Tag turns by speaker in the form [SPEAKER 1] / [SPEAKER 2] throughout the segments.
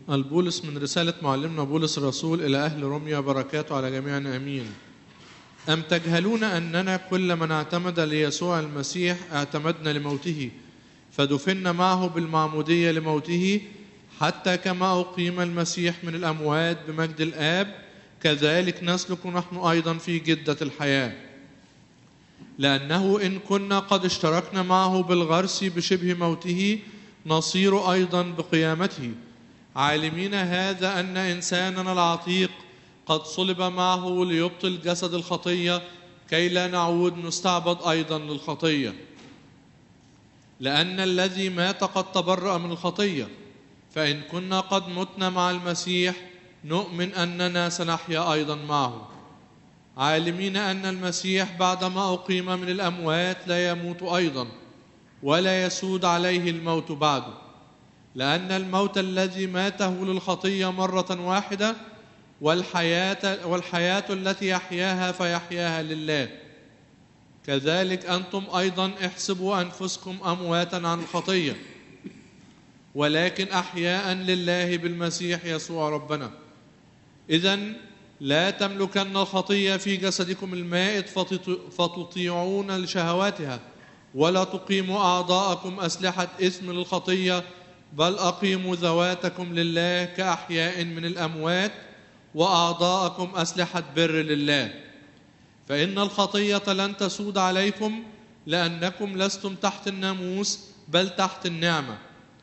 [SPEAKER 1] البولس من رسالة معلمنا بولس الرسول إلى أهل روميا، بركاته على جميعنا آمين. أم تجهلون أننا كل من اعتمد ليسوع المسيح اعتمدنا لموته، فدفنا معه بالمعمودية لموته، حتى كما أقيم المسيح من الأموات بمجد الآب، كذلك نسلك نحن أيضا في جدة الحياة. لأنه إن كنا قد اشتركنا معه بالغرس بشبه موته، نصير أيضا بقيامته، عالمين هذا أن إنساننا العتيق قد صلب معه ليبطل جسد الخطية، كي لا نعود نستعبد أيضا للخطية. لأن الذي مات قد تبرأ من الخطية، فإن كنا قد متنا مع المسيح نؤمن أننا سنحيا أيضا معه، عالمين أن المسيح بعدما أقيم من الأموات لا يموت أيضا، ولا يسود عليه الموت بعده. لأن الموت الذي ماته للخطية مرة واحدة، والحياة التي يحياها فيحياها لله. كذلك أنتم أيضا احسبوا أنفسكم أمواتا عن الخطية، ولكن أحياء لله بالمسيح يسوع ربنا. إذن لا تملكن الخطية في جسدكم المائت فتطيعون لشهواتها، ولا تقيموا أعضاءكم أسلحة إثم للخطية، بل أقيموا ذواتكم لله كأحياء من الأموات، وأعضاءكم أسلحة بر لله. فإن الخطية لن تسود عليكم، لأنكم لستم تحت الناموس بل تحت النعمة.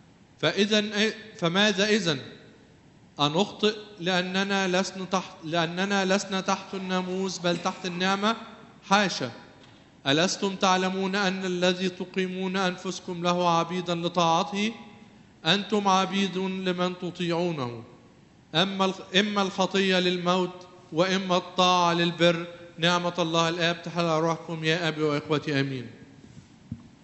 [SPEAKER 1] فماذا إذن؟ أنخطئ لأننا لسنا تحت الناموس بل تحت النعمة؟ حاشا! ألستم تعلمون أن الذي تقيمون أنفسكم له عبيدا لطاعته، أنتم عبيد لمن تطيعونه، إما الخطية للموت وإما الطاعة للبر. نعمة الله الآب تحل على روحكم يا أبي وإخوتي آمين.